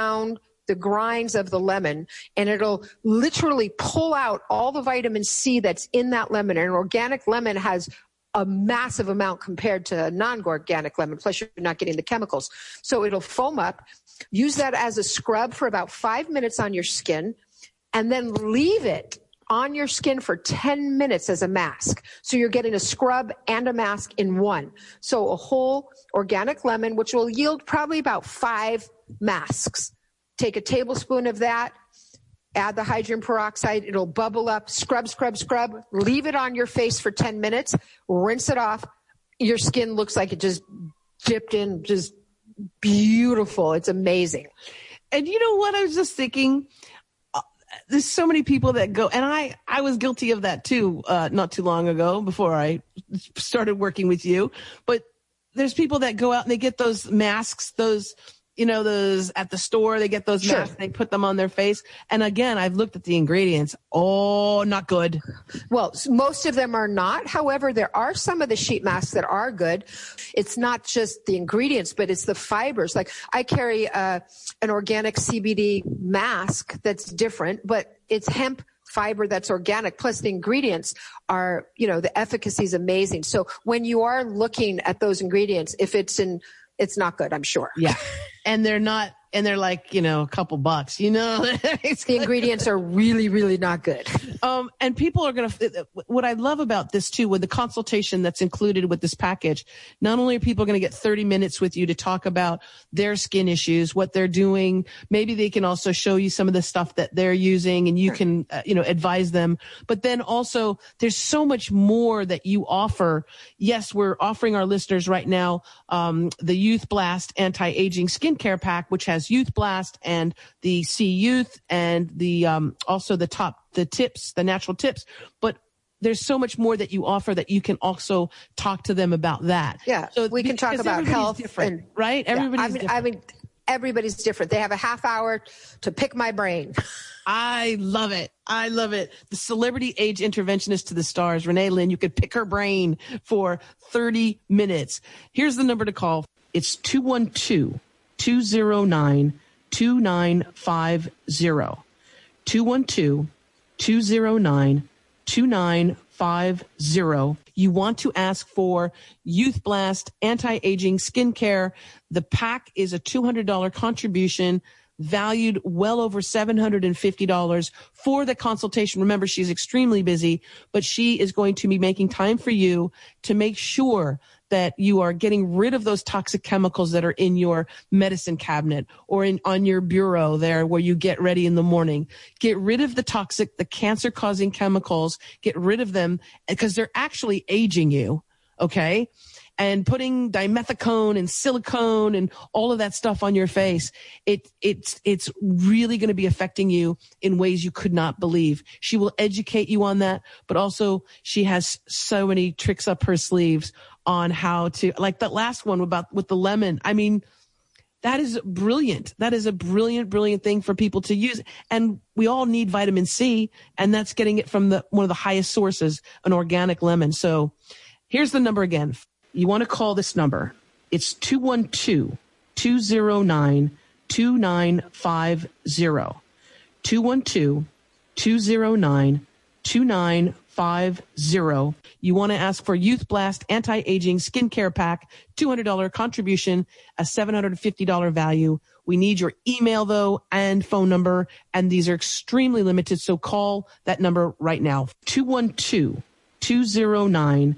grinds of the lemon, and it'll literally pull out all the vitamin C that's in that lemon. And an organic lemon has a massive amount compared to a non-organic lemon, plus you're not getting the chemicals. So it'll foam up. Use that as a scrub for about 5 minutes on your skin, and then leave it on your skin for 10 minutes as a mask. So you're getting a scrub and a mask in one. So a whole organic lemon, which will yield probably about 5 masks. Take a tablespoon of that, add the hydrogen peroxide, it'll bubble up, scrub, leave it on your face for 10 minutes, rinse it off. Your skin looks like it just dipped in, just beautiful. It's amazing. And you know what? I was just thinking, there's so many people that go, and I was guilty of that too, not too long ago before I started working with you, but there's people that go out and they get those masks, those at the store, they get those masks, they put them on their face. And again, I've looked at the ingredients. Oh, not good. Well, most of them are not. However, there are some of the sheet masks that are good. It's not just the ingredients, but it's the fibers. Like I carry an organic CBD mask that's different, but it's hemp fiber that's organic, plus the ingredients are, the efficacy is amazing. So when you are looking at those ingredients, if it's not good, I'm sure. Yeah. And they're not, and they're like, a couple bucks, The ingredients are really, really not good. And people are going to, what I love about this too, with the consultation that's included with this package, not only are people going to get 30 minutes with you to talk about their skin issues, what they're doing, maybe they can also show you some of the stuff that they're using and you can, advise them. But then also there's so much more that you offer. Yes, we're offering our listeners right now, the Youth Blast Anti-Aging Skincare Pack, which has has Youth Blast and the See Youth and the also the tips, the natural tips. But there's so much more that you offer that you can also talk to them about that. Yeah, so we can talk about health, and right? Everybody's different. I mean, everybody's different. They have a half hour to pick my brain. I love it. I love it. The celebrity age interventionist to the stars, Renee Lynn. You could pick her brain for 30 minutes. Here's the number to call. It's 212-209-2950. 212-209-2950. You want to ask for Youth Blast anti-aging skincare. The pack is a $200 contribution, valued well over $750 for the consultation. Remember, she's extremely busy, but she is going to be making time for you to make sure that you are getting rid of those toxic chemicals that are in your medicine cabinet or on your bureau there where you get ready in the morning. Get rid of the cancer-causing chemicals. Get rid of them because they're actually aging you, okay? And putting dimethicone and silicone and all of that stuff on your face, it's really going to be affecting you in ways you could not believe. She will educate you on that, but also she has so many tricks up her sleeves on how to, like that last one with the lemon. I mean, that is brilliant. That is a brilliant thing for people to use. And we all need vitamin C, and that's getting it from one of the highest sources, an organic lemon. So here's the number again. You want to call this number. It's 212-209-2950. 212-209-2950. You want to ask for Youth Blast anti-aging skincare pack, $200 contribution, a $750 value. We need your email, though, and phone number, and these are extremely limited, so call that number right now, 212-209-2950.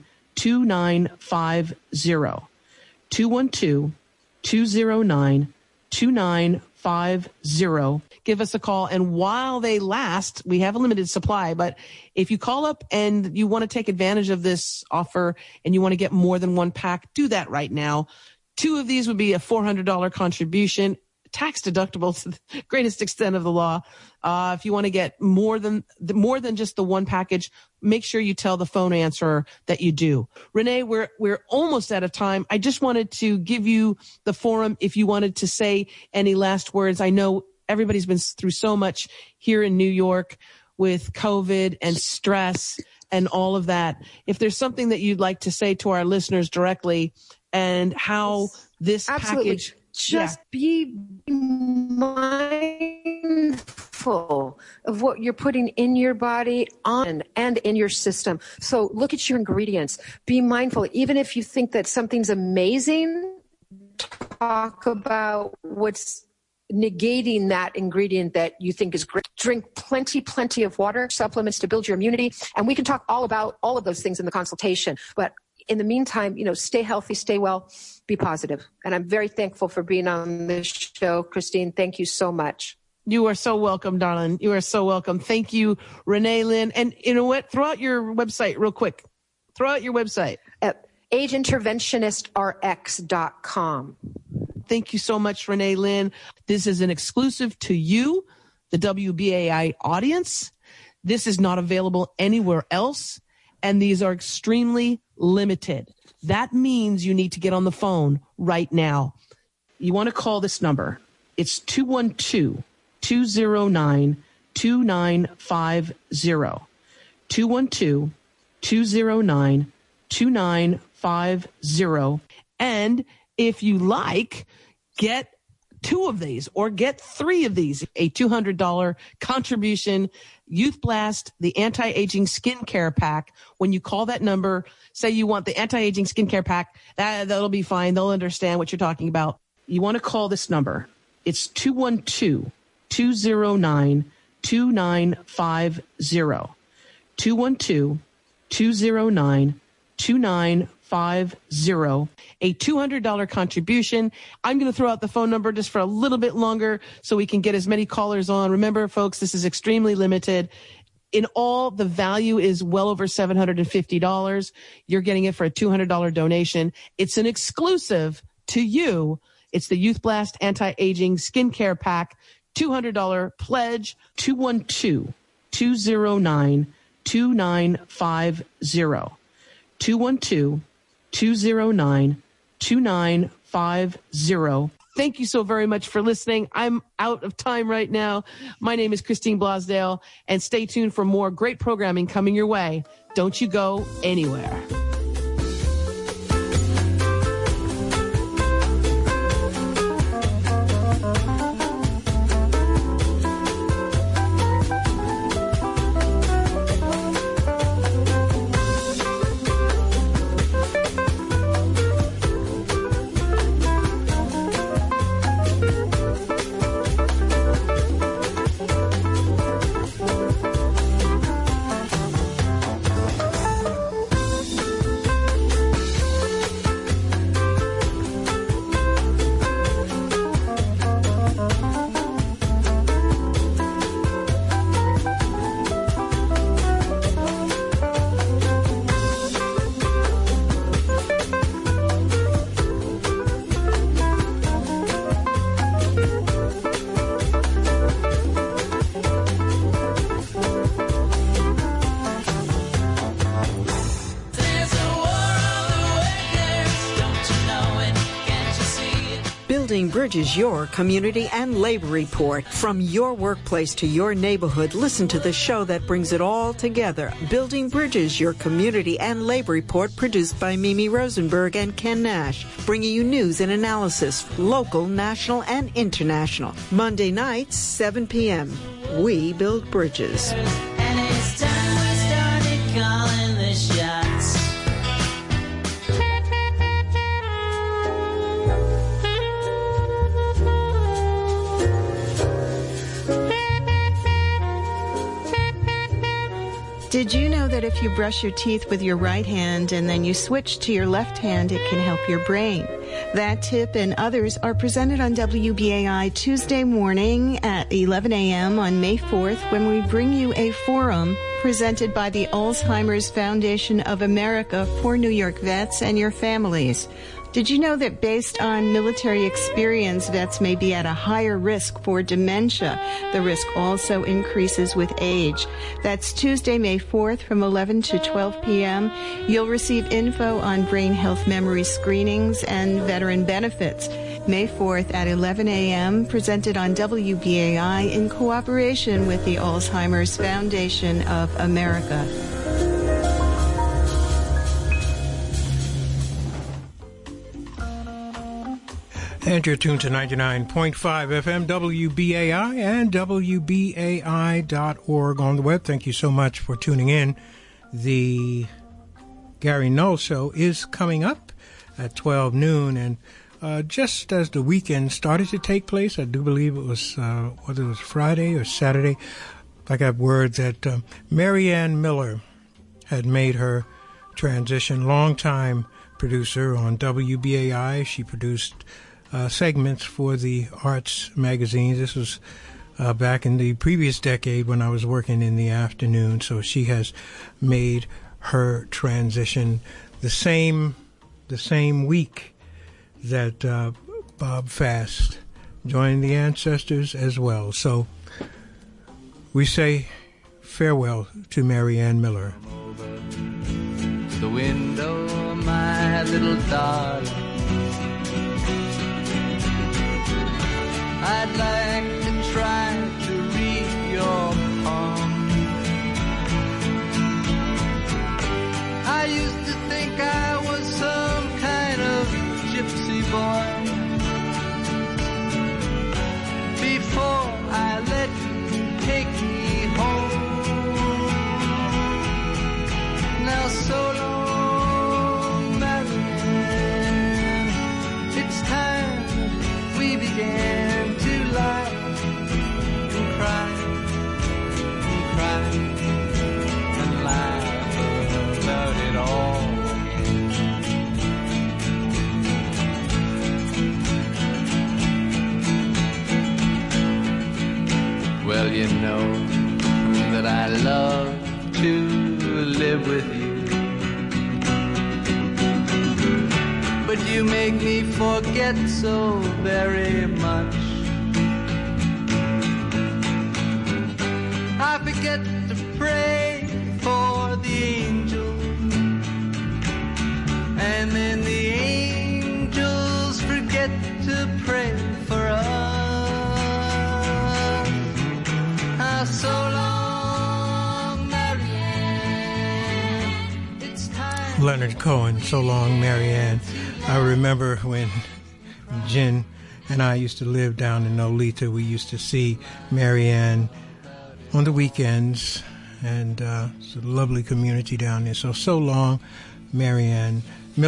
212-209-2950. Give us a call. And while they last, we have a limited supply, but if you call up and you want to take advantage of this offer and you want to get more than one pack, do that right now. 2 of these would be a $400 contribution, tax deductible to the greatest extent of the law. If you want to get more than just the one package, make sure you tell the phone answerer that you do. Renee, we're almost out of time. I just wanted to give you the forum if you wanted to say any last words. I know everybody's been through so much here in New York with COVID and stress and all of that. If there's something that you'd like to say to our listeners directly and how this package... Just be mindful of what you're putting in your body on and in your system. So look at your ingredients. Be mindful. Even if you think that something's amazing, talk about what's negating that ingredient that you think is great. Drink plenty of water, supplements to build your immunity. And we can talk all about all of those things in the consultation. But in the meantime, stay healthy, stay well, be positive. And I'm very thankful for being on this show. Christine, thank you so much. You are so welcome, darling. You are so welcome. Thank you, Renee Lynn. And you know what? Throw out your website real quick. Throw out your website. At ageinterventionistrx.com. Thank you so much, Renee Lynn. This is an exclusive to you, the WBAI audience. This is not available anywhere else. And these are extremely limited. That means you need to get on the phone right now. You want to call this number. It's 212-209-2950. 212-209-2950. And if you like, get 2 of these or get 3 of these, a $200 contribution, Youth Blast, the anti-aging skincare pack. When you call that number, say you want the anti-aging skincare pack, that'll be fine. They'll understand what you're talking about. You want to call this number. It's 212-209-2950. 212-209-2950. A $200 contribution. I'm going to throw out the phone number just for a little bit longer so we can get as many callers on. Remember, folks, this is extremely limited. In all, the value is well over $750. You're getting it for a $200 donation. It's an exclusive to you. It's the Youth Blast Anti-Aging Skincare Pack, $200 pledge, 212-209-2950. 212-209-2950. Thank you so very much for listening. I'm out of time right now. My name is Christine Blasdale, and stay tuned for more great programming coming your way. Don't you go anywhere. Building Bridges, your community and labor report. From your workplace to your neighborhood, listen to the show that brings it all together. Building Bridges, your community and labor report, produced by Mimi Rosenberg and Ken Nash, bringing you news and analysis, local, national, and international. Monday nights, 7 p.m. We build bridges. And it's time we started calling the shots. Did you know that if you brush your teeth with your right hand and then you switch to your left hand, it can help your brain? That tip and others are presented on WBAI Tuesday morning at 11 a.m. on May 4th when we bring you a forum presented by the Alzheimer's Foundation of America for New York vets and your families. Did you know that based on military experience, vets may be at a higher risk for dementia? The risk also increases with age. That's Tuesday, May 4th from 11 to 12 p.m. You'll receive info on brain health memory screenings and veteran benefits. May 4th at 11 a.m., presented on WBAI in cooperation with the Alzheimer's Foundation of America. And you're tuned to 99.5 FM WBAI and WBAI.org on the web. Thank you so much for tuning in. The Gary Null Show is coming up at 12 noon. And just as the weekend started to take place, I do believe it was, whether it was Friday or Saturday, I got word that Marianne Miller had made her transition. Longtime producer on WBAI. She produced segments for the arts magazines. This was back in the previous decade when I was working in the afternoon. So she has made her transition the same week that Bob Fast joined the Ancestors as well. So we say farewell to Marianne Miller. The window, my little darling, I'd like to try to read your palm. I used to think I was some kind of gypsy boy before I let you take me home. Now so long, Marianne, it's time we began to lie and cry and laugh about it all. Well, you know that I love to live with you, but you make me forget so very much. I forget to pray for the angels, and then the angels forget to pray for us. So long, Marianne. It's time. Leonard Cohen, So Long, Marianne. I remember when Jen and I used to live down in Nolita, we used to see Marianne on the weekends, and it's a lovely community down there. So long, Marianne.